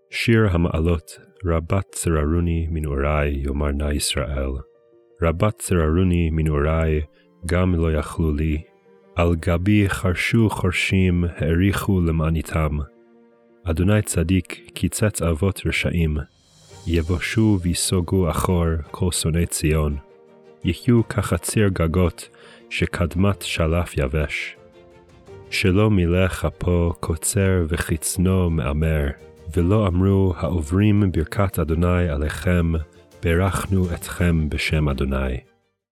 שיר המעלות, רבת צררוני מנעורי, יאמר נא ישראל. רבת צררוני מנעורי, גם לא יכלו לי. על גבי חרשו חורשים, העריכו למעניתם. אדוני צדיק, קיצץ אבות רשעים. יבושו ויסוגו אחור כל שונאי ציון. יחיו כחציר גגות, שקדמת שלף יבש. שלא מילך אפו קוצר וחצנו מאמר, ולא אמרו העוברים ברכת אדוני עליכם, ברכנו אתכם בשם אדוני.